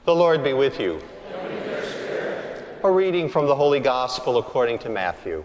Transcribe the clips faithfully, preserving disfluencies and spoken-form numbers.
The Lord be with you. And with your spirit. A reading from the Holy Gospel according to Matthew.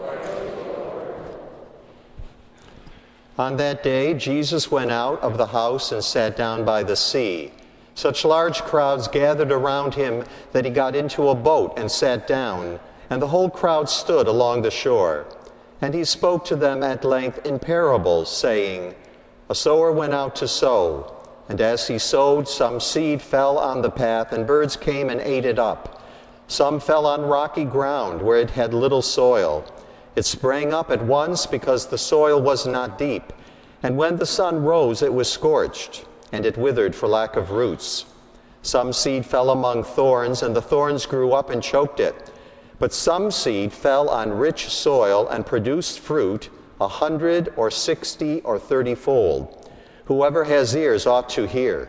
On that day, Jesus went out of the house and sat down by the sea. Such large crowds gathered around him that he got into a boat and sat down, and the whole crowd stood along the shore. And he spoke to them at length in parables, saying, A sower went out to sow. And as he sowed, some seed fell on the path, and birds came and ate it up. Some fell on rocky ground, where it had little soil. It sprang up at once because the soil was not deep. And when the sun rose, it was scorched, and it withered for lack of roots. Some seed fell among thorns, and the thorns grew up and choked it. But some seed fell on rich soil and produced fruit, a hundred or sixty or thirty-fold. Whoever has ears ought to hear.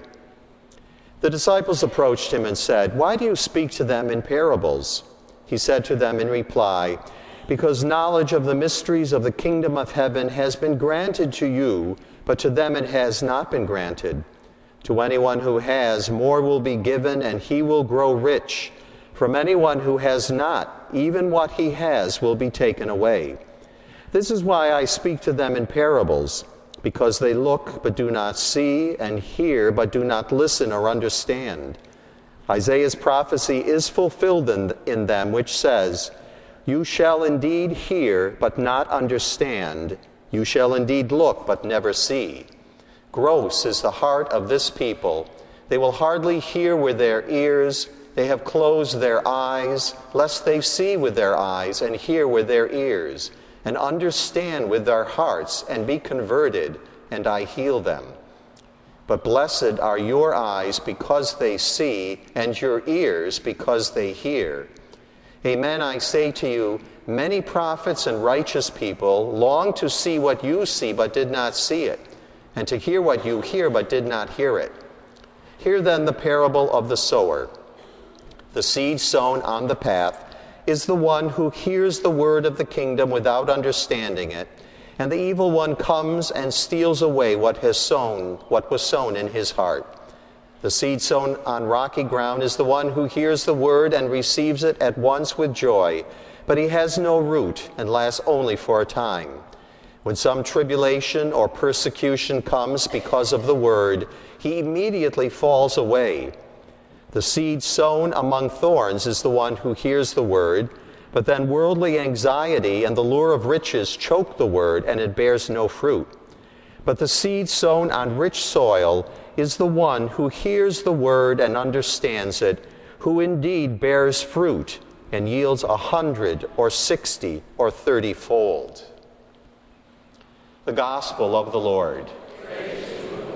The disciples approached him and said, Why do you speak to them in parables? He said to them in reply, Because knowledge of the mysteries of the kingdom of heaven has been granted to you, but to them it has not been granted. To anyone who has, more will be given, and he will grow rich. From anyone who has not, even what he has will be taken away. This is why I speak to them in parables, because they look but do not see, and hear but do not listen or understand. Isaiah's prophecy is fulfilled in, in them, which says, You shall indeed hear but not understand. You shall indeed look but never see. Gross is the heart of this people. They will hardly hear with their ears. They have closed their eyes, lest they see with their eyes and hear with their ears, and understand with their hearts, and be converted, and I heal them. But blessed are your eyes because they see, and your ears because they hear. Amen, I say to you, many prophets and righteous people long to see what you see, but did not see it, and to hear what you hear, but did not hear it. Hear then the parable of the sower. The seed sown on the path is the one who hears the word of the kingdom without understanding it, and the evil one comes and steals away what has sown, what was sown in his heart. The seed sown on rocky ground is the one who hears the word and receives it at once with joy, but he has no root and lasts only for a time. When some tribulation or persecution comes because of the word, he immediately falls away. The seed sown among thorns is the one who hears the word, but then worldly anxiety and the lure of riches choke the word, and it bears no fruit. But the seed sown on rich soil is the one who hears the word and understands it, who indeed bears fruit and yields a hundred or sixty or thirty-fold. The Gospel of the Lord. Praise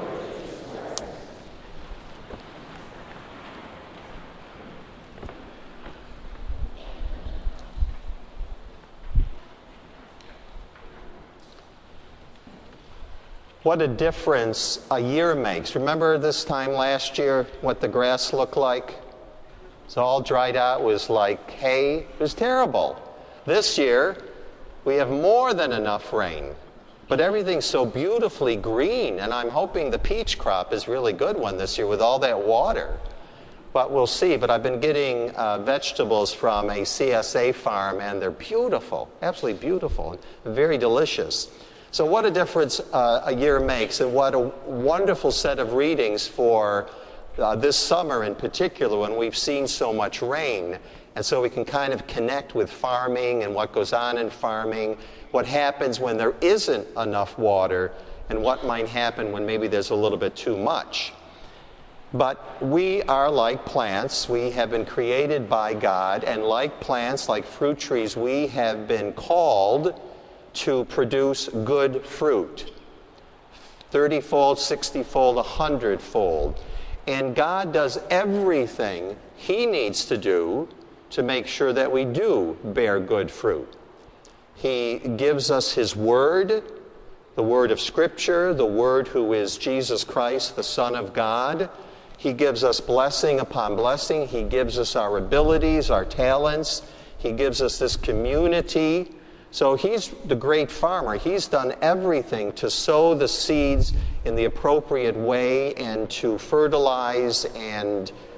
What a difference a year makes. Remember this time last year, what the grass looked like? It's all dried out. It was like hay. It was terrible. This year, we have more than enough rain. But everything's so beautifully green, and I'm hoping the peach crop is really good one this year with all that water. But we'll see. But I've been getting uh, vegetables from a C S A farm, and they're beautiful, absolutely beautiful, and very delicious. So what a difference uh, a year makes, and what a wonderful set of readings for uh, this summer in particular, when we've seen so much rain. And so we can kind of connect with farming and what goes on in farming, what happens when there isn't enough water, and what might happen when maybe there's a little bit too much. But we are like plants. We have been created by God, and like plants, like fruit trees, we have been called to produce good fruit. thirty-fold, sixty-fold, a hundred-fold. And God does everything He needs to do to make sure that we do bear good fruit. He gives us His Word, the Word of Scripture, the Word who is Jesus Christ, the Son of God. He gives us blessing upon blessing. He gives us our abilities, our talents. He gives us this community. So He's the great farmer. He's done everything to sow the seeds in the appropriate way and to fertilize and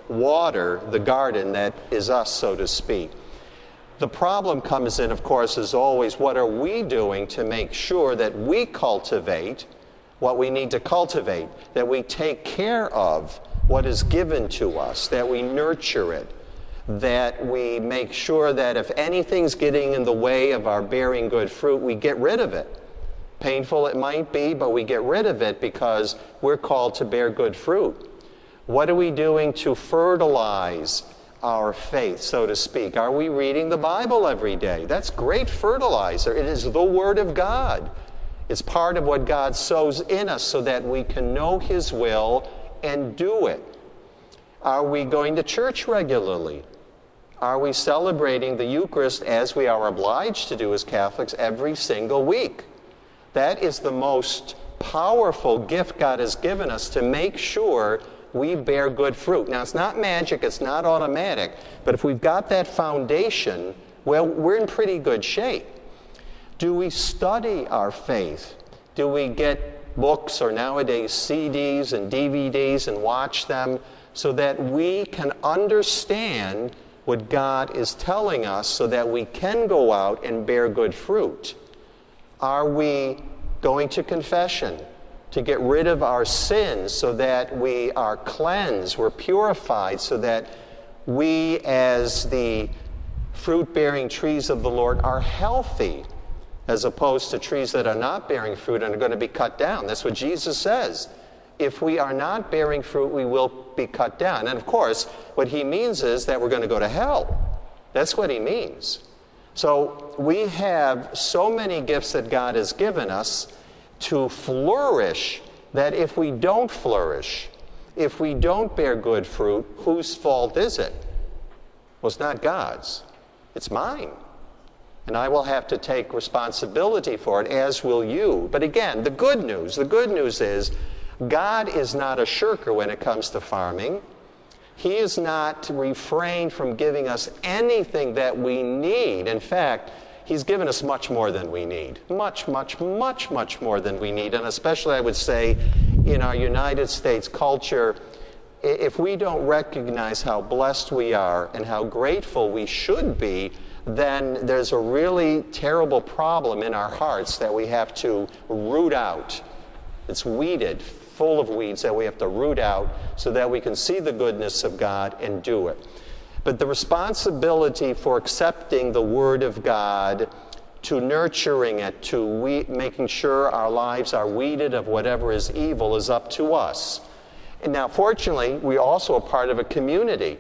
water the garden that is us, so to speak. The problem comes in, of course, as always, what are we doing to make sure that we cultivate what we need to cultivate, that we take care of what is given to us, that we nurture it, that we make sure that if anything's getting in the way of our bearing good fruit, we get rid of it. Painful it might be, but we get rid of it because we're called to bear good fruit. What are we doing to fertilize our faith, so to speak? Are we reading the Bible every day? That's great fertilizer. It is the Word of God. It's part of what God sows in us so that we can know His will and do it. Are we going to church regularly? Are we celebrating the Eucharist as we are obliged to do as Catholics every single week? That is the most powerful gift God has given us, to make sure we bear good fruit. Now, it's not magic, it's not automatic, but if we've got that foundation, well, we're in pretty good shape. Do we study our faith? Do we get books or nowadays C Ds and D V Ds and watch them so that we can understand what God is telling us so that we can go out and bear good fruit? Are we going to confession to get rid of our sins so that we are cleansed, we're purified, so that we as the fruit-bearing trees of the Lord are healthy, as opposed to trees that are not bearing fruit and are going to be cut down? That's what Jesus says. If we are not bearing fruit, we will be cut down. And of course, what he means is that we're going to go to hell. That's what he means. So we have so many gifts that God has given us to flourish, that if we don't flourish, if we don't bear good fruit, whose fault is it? Well, it's not God's. It's mine. And I will have to take responsibility for it, as will you. But again, the good news, the good news is God is not a shirker when it comes to farming. He is not refrained from giving us anything that we need. In fact, He's given us much more than we need. Much, much, much, much more than we need. And especially, I would say, in our United States culture, if we don't recognize how blessed we are and how grateful we should be, then there's a really terrible problem in our hearts that we have to root out. It's weeded, full of weeds that we have to root out so that we can see the goodness of God and do it. But the responsibility for accepting the Word of God, to nurturing it, to we- making sure our lives are weeded of whatever is evil, is up to us. And now, fortunately, we also are part of a community.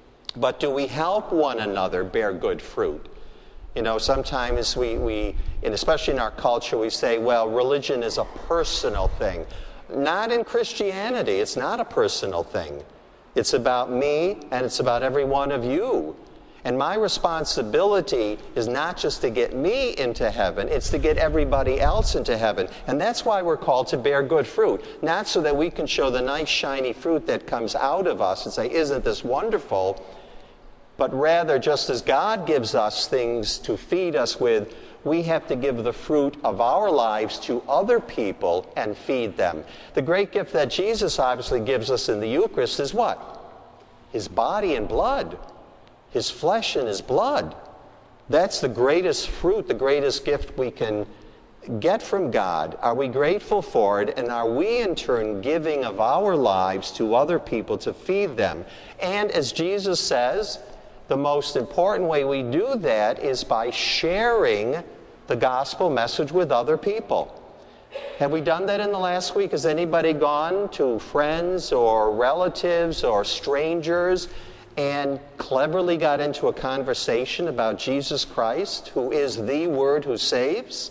But do we help one another bear good fruit? You know, sometimes we, we and especially in our culture, we say, well, religion is a personal thing. Not in Christianity. It's not a personal thing. It's about me, and it's about every one of you. And my responsibility is not just to get me into heaven, it's to get everybody else into heaven. And that's why we're called to bear good fruit. Not so that we can show the nice, shiny fruit that comes out of us and say, isn't this wonderful? But rather, just as God gives us things to feed us with, we have to give the fruit of our lives to other people and feed them. The great gift that Jesus obviously gives us in the Eucharist is what? His body and blood. His flesh and his blood. That's the greatest fruit, the greatest gift we can get from God. Are we grateful for it? And are we in turn giving of our lives to other people to feed them? And as Jesus says, the most important way we do that is by sharing the gospel message with other people. Have we done that in the last week? Has anybody gone to friends or relatives or strangers and cleverly got into a conversation about Jesus Christ, who is the Word who saves?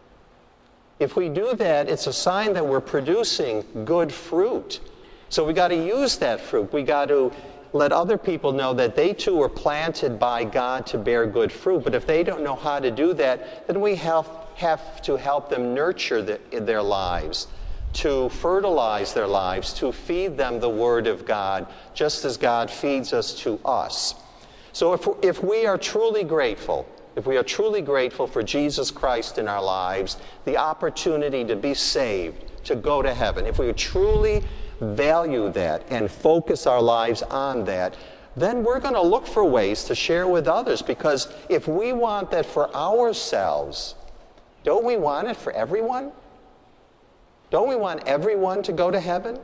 If we do that, it's a sign that we're producing good fruit. So we got to use that fruit. We got to let other people know that they too were planted by God to bear good fruit. But if they don't know how to do that, then we have, have to help them nurture the, their lives, to fertilize their lives, to feed them the Word of God, just as God feeds us to us. So if, if we are truly grateful, if we are truly grateful for Jesus Christ in our lives, the opportunity to be saved, to go to heaven, if we truly value that and focus our lives on that, then we're going to look for ways to share with others. Because if we want that for ourselves, don't we want it for everyone? Don't we want everyone to go to heaven?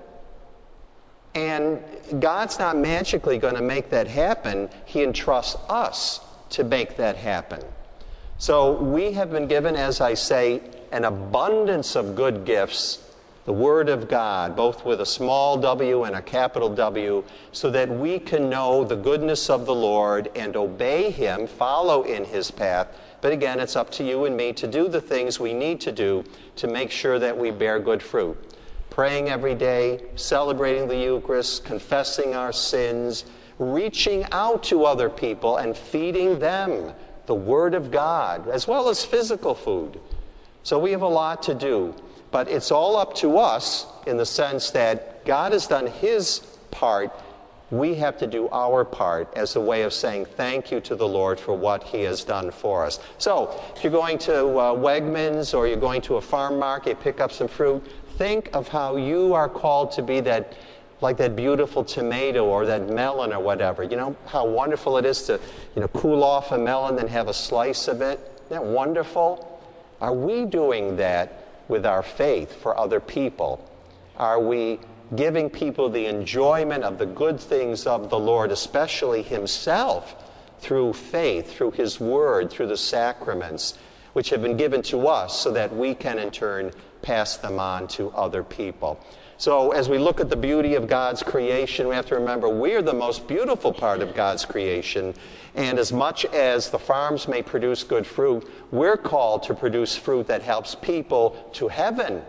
And God's not magically going to make that happen. He entrusts us to make that happen. So we have been given, as I say, an abundance of good gifts, the Word of God, both with a small w and a capital W, so that we can know the goodness of the Lord and obey Him, follow in His path. But again, it's up to you and me to do the things we need to do to make sure that we bear good fruit. Praying every day, celebrating the Eucharist, confessing our sins, reaching out to other people and feeding them the Word of God, as well as physical food. So we have a lot to do. But it's all up to us in the sense that God has done His part. We have to do our part as a way of saying thank you to the Lord for what He has done for us. So if you're going to uh, Wegmans or you're going to a farm market, pick up some fruit, think of how you are called to be that, like that beautiful tomato or that melon or whatever. You know how wonderful it is to, you know, cool off a melon and have a slice of it? Isn't that wonderful? Are we doing that with our faith for other people? Are we giving people the enjoyment of the good things of the Lord, especially Himself, through faith, through His Word, through the sacraments, which have been given to us so that we can in turn pass them on to other people? So as we look at the beauty of God's creation, we have to remember we're the most beautiful part of God's creation. And as much as the farms may produce good fruit, we're called to produce fruit that helps people to heaven.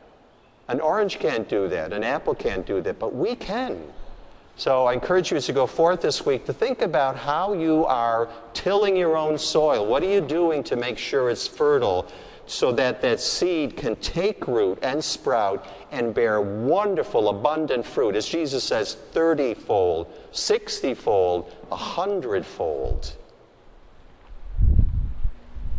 An orange can't do that. An apple can't do that. But we can. So I encourage you as you go forth this week to think about how you are tilling your own soil. What are you doing to make sure it's fertile, so that that seed can take root and sprout and bear wonderful, abundant fruit. As Jesus says, thirty-fold, sixty-fold, a hundred-fold.